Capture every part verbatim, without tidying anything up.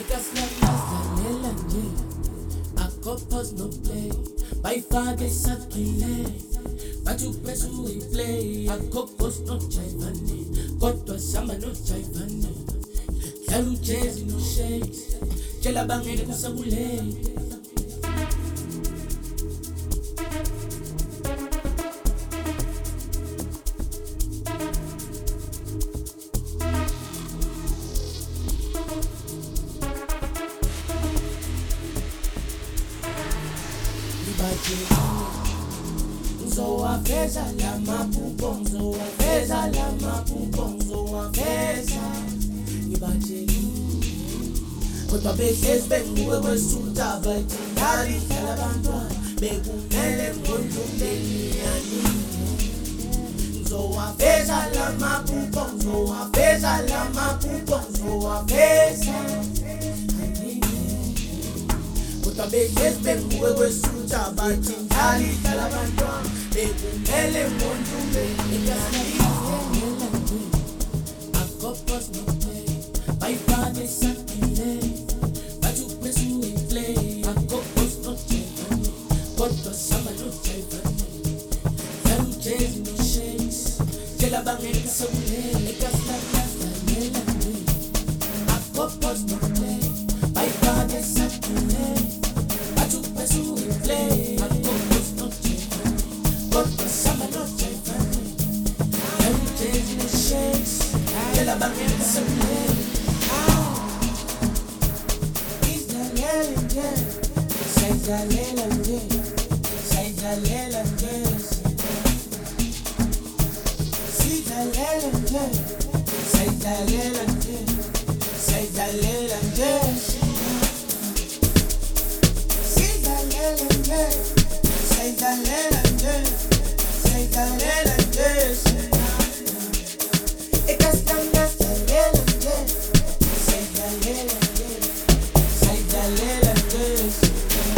Ikaslalela nje akopos no play bayifake sakile bathi upress uyiplay akopos no jayivane kodwa samba no jayivane dlala ujazz no shakes tshela bangeke kusekulate Ngizowaveza lamaphupho ngizowaveza lamaphupho ngizowaveza ngibatshela kodwa behlezi bengiwe kwesutha bathi ngali dlala abantwana bekumele ngondluleni yani ngizowaveza lamaphupho ngizowaveza lamaphupho ngizowaveza behlezi bengiwe kwesutha bathi ngali dlala abantwana bekumele ngondluleni yani akopos no play bayifake sakile bathi upress uyiplay akopos no jayivane kodwa samba no jayivane dlala ujazz no shakes tshela bangeke kusekulate ikaslalela nje akopos no play bayifake sakile Saydalela nje, saydalela nje, saydalela nje, saydalela nje, saydalela nje, saydalela nje, saydalela nje, saydalela nje, ekastanga saydalela nje, saydalela nje, saydalela nje.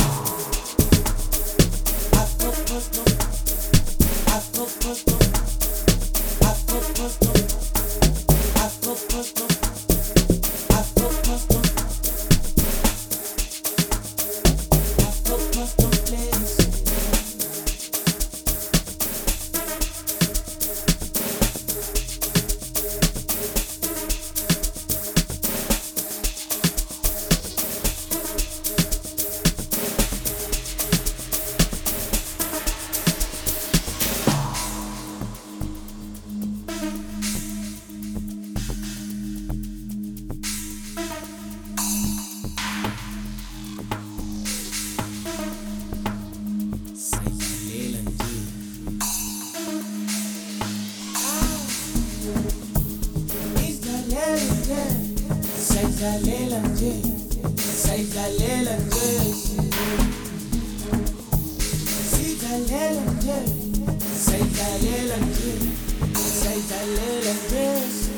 Saydalela nje, saydalela nje, saydalela nje, saydalela nje, saydalela nje.